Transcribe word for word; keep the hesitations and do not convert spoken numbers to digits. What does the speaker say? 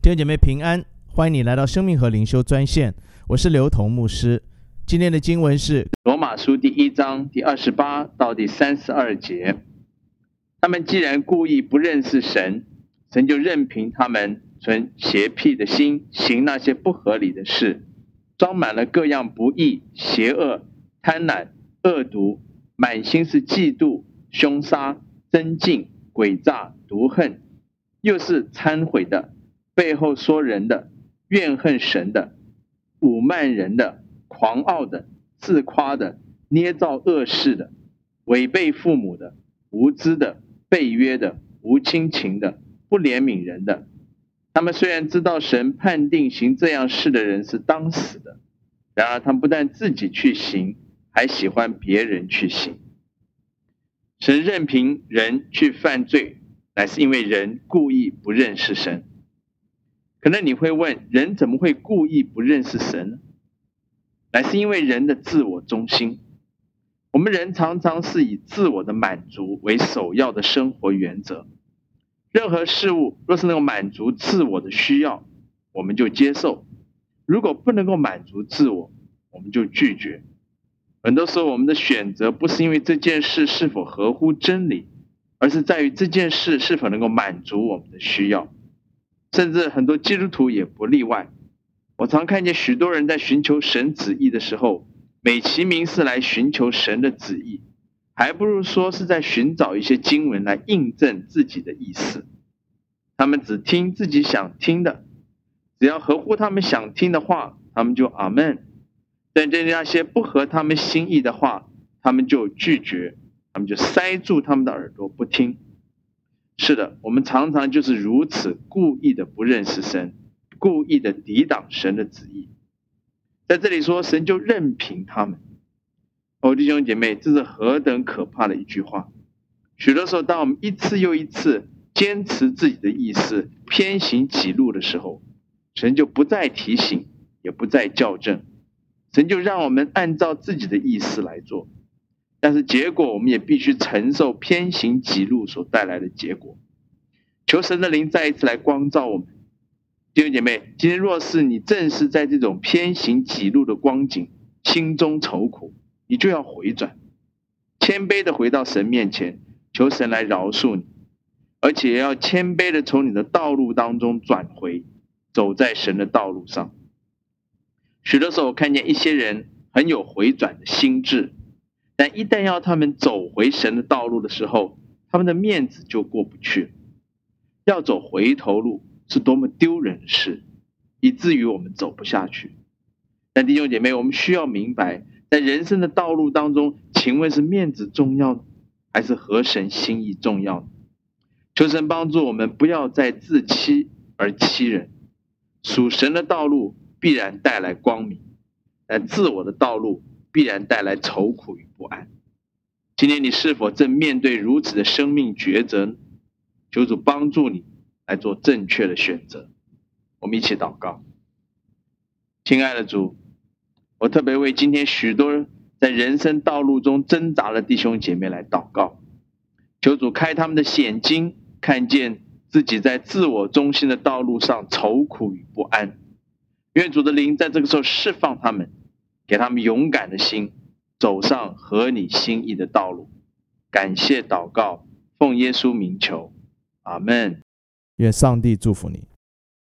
弟兄姐妹平安，欢迎你来到生命和灵修专线，我是刘同牧师。今天的经文是罗马书第一章第二十八到第三十二节。他们既然故意不认识神，神就任凭他们存邪僻的心，行那些不合理的事，装满了各样不义、邪恶、贪婪、恶毒，满心是嫉妒、凶杀、争竞、诡诈、毒恨，又是忏悔的，背后说人的，怨恨神的，侮慢人的，狂傲的，自夸的，捏造恶事的，违背父母的，无知的，背约的，无亲情的，不怜悯人的。他们虽然知道神判定行这样事的人是当死的，然而他们不但自己去行，还喜欢别人去行。神任凭人去犯罪，乃是因为人故意不认识神。可能你会问，人怎么会故意不认识神呢？乃是因为人的自我中心。我们人常常是以自我的满足为首要的生活原则。任何事物若是能够满足自我的需要，我们就接受；如果不能够满足自我，我们就拒绝。很多时候我们的选择不是因为这件事是否合乎真理，而是在于这件事是否能够满足我们的需要。甚至很多基督徒也不例外。我常看见许多人在寻求神旨意的时候，美其名是来寻求神的旨意，还不如说是在寻找一些经文来印证自己的意思。他们只听自己想听的，只要合乎他们想听的话，他们就阿们。但对那些不合他们心意的话，他们就拒绝，他们就塞住他们的耳朵不听。是的，我们常常就是如此故意的不认识神，故意的抵挡神的旨意。在这里说，神就任凭他们。哦，弟兄姐妹，这是何等可怕的一句话！许多时候，当我们一次又一次坚持自己的意思，偏行己路的时候，神就不再提醒，也不再校正，神就让我们按照自己的意思来做。但是结果我们也必须承受偏行己路所带来的结果。求神的灵再一次来光照我们。弟兄姐妹，今天若是你正是在这种偏行己路的光景，心中愁苦，你就要回转，谦卑的回到神面前，求神来饶恕你，而且要谦卑的从你的道路当中转回，走在神的道路上。许多时候我看见一些人很有回转的心智，但一旦要他们走回神的道路的时候，他们的面子就过不去。要走回头路是多么丢人的事，以至于我们走不下去。但弟兄姐妹，我们需要明白，在人生的道路当中，请问是面子重要呢，还是合神心意重要呢？求神帮助我们不要再自欺而欺人。属神的道路必然带来光明，但自我的道路必然带来愁苦与不安。今天你是否正面对如此的生命抉择呢？求主帮助你来做正确的选择。我们一起祷告。亲爱的主，我特别为今天许多在人生道路中挣扎的弟兄姐妹来祷告，求主开他们的眼睛，看见自己在自我中心的道路上愁苦与不安。愿主的灵在这个时候释放他们，给他们勇敢的心，走上合你心意的道路。感谢祷告，奉耶稣名求，阿们。 愿上帝祝福你。